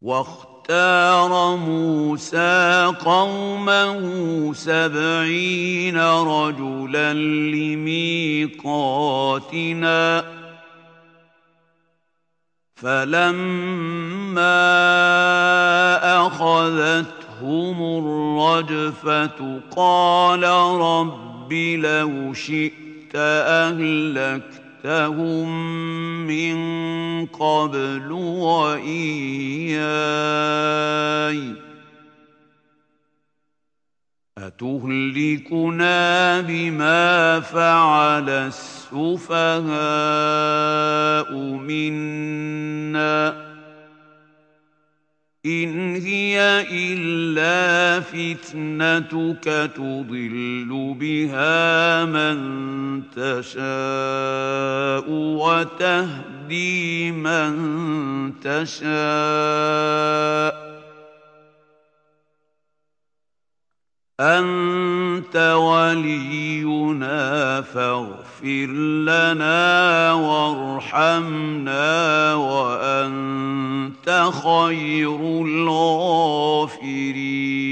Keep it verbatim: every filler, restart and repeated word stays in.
واختار موسى قومه سبعين رجلا لميقاتنا فلما أخذتهم الرجفة قال رب لو شئت أهلكتهم من قبل وإياي أتهلكنا بما فعل السفهاء منا إن هي إلا فتنتك تضل بها من تشاء وتهدي من تشاء أنت ولينا فاغفر لنا وارحمنا وأنت خير الغافرين